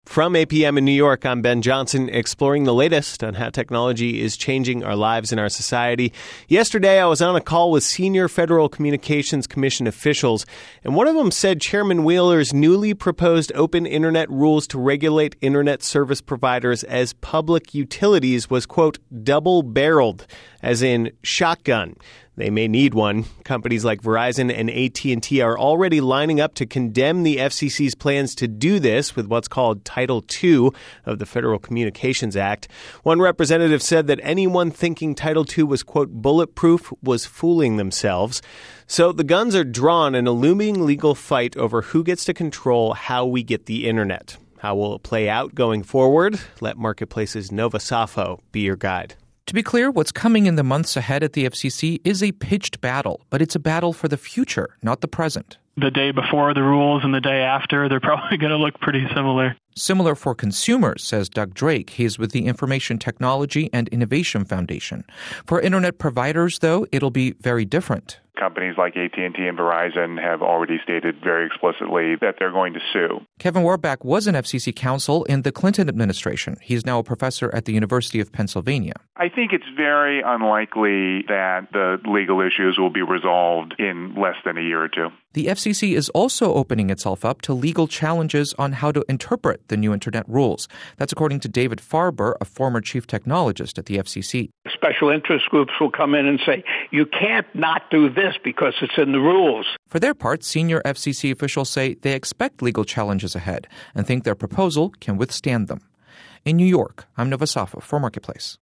From APM in New York, I'm Ben Johnson, exploring the latest on how technology is changing our lives and our society. Yesterday, I was on a call with senior Federal Communications Commission officials, and one of them said Chairman Wheeler's newly proposed open internet rules to regulate internet service providers as public utilities was, quote, double-barreled, as in shotgun. They may need one. Companies like Verizon and AT&T are already lining up to condemn the FCC's plans to do this with what's called Title II of the Federal Communications Act. One representative said that anyone thinking Title II was, quote, bulletproof was fooling themselves. So the guns are drawn in a looming legal fight over who gets to control how we get the internet. How will it play out going forward? Let Marketplace's Nova Safo be your guide. To be clear, what's coming in the months ahead at the FCC is a pitched battle, but it's a battle for the future, not the present. The day before the rules and the day after, they're probably going to look pretty similar. Similar for consumers, says Doug Drake. He is with the Information Technology and Innovation Foundation. For internet providers, though, it'll be very different. Companies like AT&T and Verizon have already stated very explicitly that they're going to sue. Kevin Warback was an FCC counsel in the Clinton administration. He's now a professor at the University of Pennsylvania. I think it's very unlikely that the legal issues will be resolved in less than a year or two. The FCC is also opening itself up to legal challenges on how to interpret the new internet rules. That's according to David Farber, a former chief technologist at the FCC. Special interest groups will come in and say, you can't not do this because it's in the rules. For their part, senior FCC officials say they expect legal challenges ahead and think their proposal can withstand them. In New York, I'm Nova Safo for Marketplace.